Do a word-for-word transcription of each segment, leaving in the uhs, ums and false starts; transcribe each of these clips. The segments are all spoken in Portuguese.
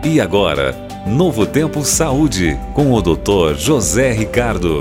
E agora, Novo Tempo Saúde, com o doutor José Ricardo.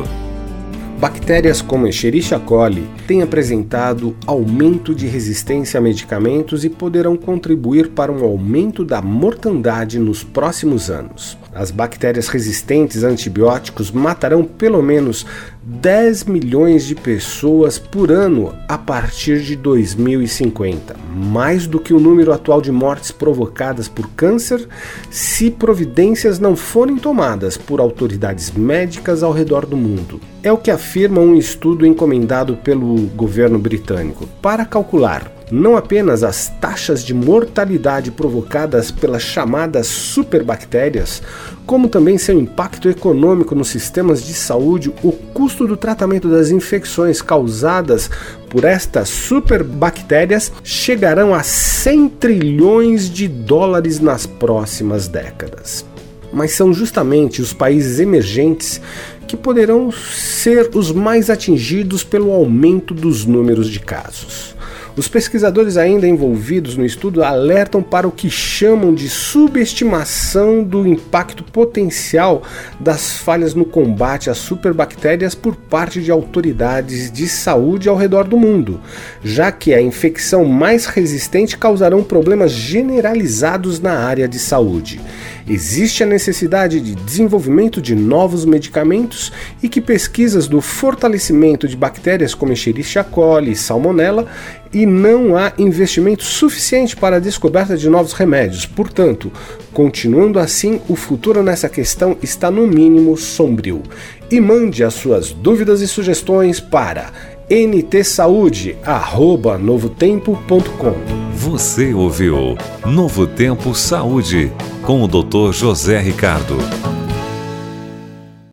Bactérias como Escherichia coli têm apresentado aumento de resistência a medicamentos e poderão contribuir para um aumento da mortandade nos próximos anos. As bactérias resistentes a antibióticos matarão pelo menos dez milhões de pessoas por ano a partir de dois mil e cinquenta, mais do que o número atual de mortes provocadas por câncer, se providências não forem tomadas por autoridades médicas ao redor do mundo. É o que afirma um estudo encomendado pelo governo britânico para calcular não apenas as taxas de mortalidade provocadas pelas chamadas superbactérias, como também seu impacto econômico nos sistemas de saúde. O custo do tratamento das infecções causadas por estas superbactérias chegarão a cem trilhões de dólares nas próximas décadas. Mas são justamente os países emergentes que poderão ser os mais atingidos pelo aumento dos números de casos. Os pesquisadores ainda envolvidos no estudo alertam para o que chamam de subestimação do impacto potencial das falhas no combate às superbactérias por parte de autoridades de saúde ao redor do mundo, já que a infecção mais resistente causarão problemas generalizados na área de saúde. Existe a necessidade de desenvolvimento de novos medicamentos e que pesquisas do fortalecimento de bactérias como Escherichia coli e Salmonella, e não há investimento suficiente para a descoberta de novos remédios. Portanto, continuando assim, o futuro nessa questão está no mínimo sombrio. E mande as suas dúvidas e sugestões para n t saúde arroba novo tempo ponto com. Você ouviu Novo Tempo Saúde, com o doutor José Ricardo.